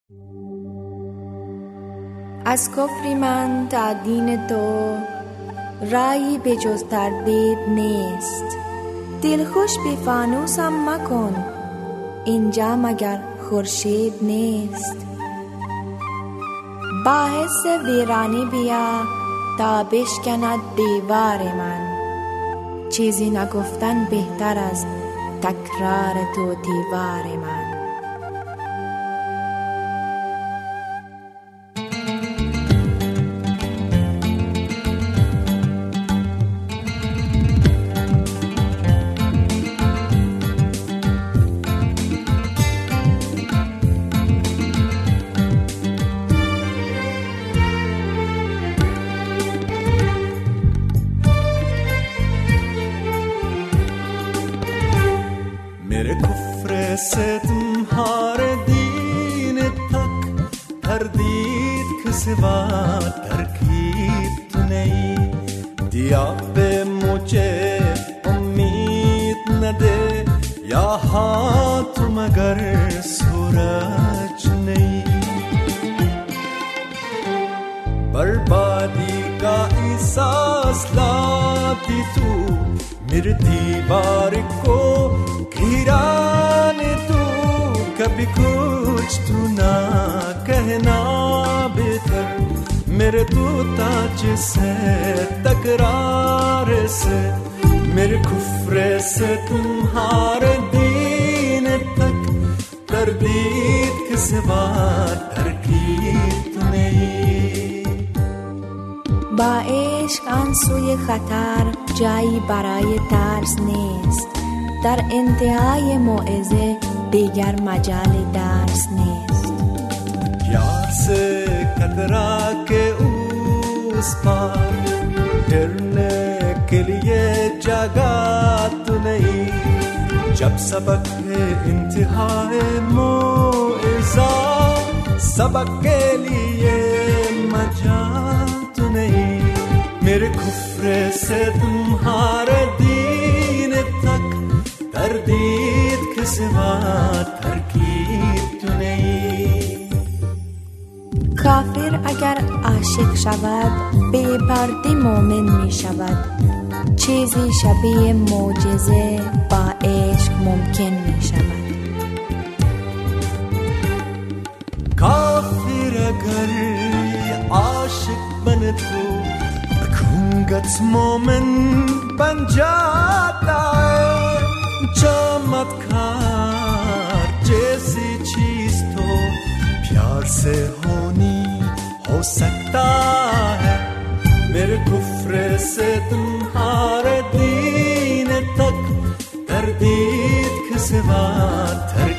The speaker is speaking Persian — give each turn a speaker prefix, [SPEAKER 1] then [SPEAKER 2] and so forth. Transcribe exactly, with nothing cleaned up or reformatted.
[SPEAKER 1] از کفر من تا دین تو رایی به جز تردید نیست. دلخوش به فانوسم مکن، اینجا مگر خورشید نیست. با حس ویرانی بیا تا بشکند دیوار من، چیزی نگفتن بهتر از تکرار تو دیوار من.
[SPEAKER 2] मेरे कुफ्र से तुम्हारे दीन तक तरदीद के सिवा तरकीब तो नहीं। दिया पे मुझे उम्मीद न दे या हाथ मगर सूरज नहीं। बर्बादी का एहसास लाती तू मेरे दीवार को घिराने तू, कभी कुछ तू ना कहना बेहतर मेरे तू ताज से तकरार से। मेरे कुफ्र से तुम्हारे दीन तक तरदीद के सिवा तरकीब तो नहीं।
[SPEAKER 1] با عشق آن سوی خطر جایی برای ترس نیست. در انتهای موعظه دیگر مجال درس نیست.
[SPEAKER 2] प्यार से कतरा के उस पार गिरने के लिए जगह तो नहीं। जब सबक है इंतहाए मोइज़ा सबक के लिए मजाल तो नहीं। मेरे कुफ्र से तुम्हारे दीन तक तरदीद के सिवा तरकीब तो नहीं।
[SPEAKER 1] کافر اگر عاشق شود به پرده مومن می شود. چیزی شبیه معجزه با عشق ممکن می شود.
[SPEAKER 2] کافر اگر عاشق بن تو بکونگت مومن بن جاتا ہے۔ चमत्कार जैसी चीज तो प्यार से होनी हो सकता है। मेरे कुफ्र से तुम्हारे दीन तक तरदीद के सिवा